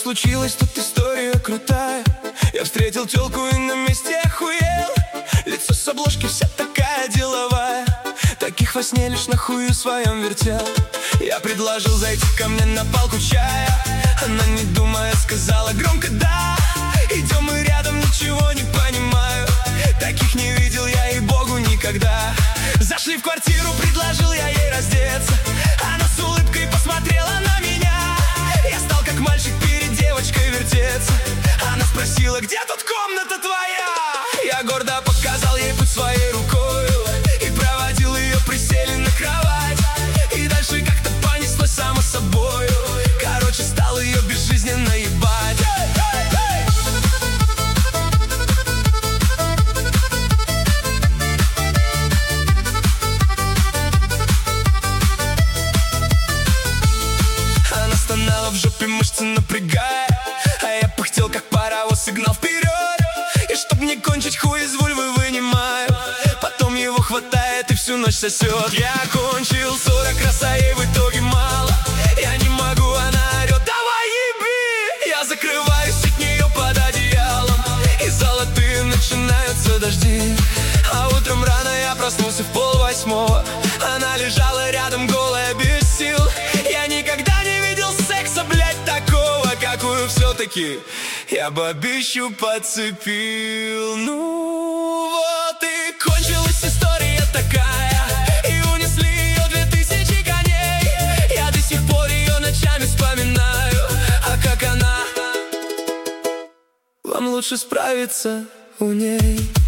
случилось, тут история крутая. Я встретил тёлку и на месте охуел. Лицо с обложки вся такая деловая, таких во сне лишь на хую своем вертел. Я предложил зайти ко мне на палку чая. Она, не думая, сказала громко да. Идем мы рядом, ничего не понимаю. Таких не видел я, и богу, никогда. Зашли в квартиру, предложил я ей раздеться. Она с улыбкой посмотрела на меня. Я стал как мальчик перед девочкой вертеться. Она спросила, где тут комната твоя? Я гордо показал ей путь своей рукою и проводил ее, присели на кровать. И дальше как-то понеслось само собою. Короче, стал ее безжизненно ебать. Она стонала в жопе, мышцы напрягая, а я пыхтел как паровоз, сигнал вперед. И чтоб не кончить, хуй из вульвы вынимаю. Потом его хватает и всю ночь сосет. Я кончил 40 раз, а ей в итоге мало. Я не могу, она орет, давай еби. Я закрываюсь от нее под одеялом, и золотые начинаются дожди. А утром рано я проснулся в 7:30. Она лежала рядом, голая, без сил. Я никогда не видел секса, блядь, такого, какую все-таки я бабищу подцепил. Ну вот и кончилась история такая, и унесли ее 2000 коней. Я до сих пор ее ночами вспоминаю. А как она? Вам лучше справиться у ней.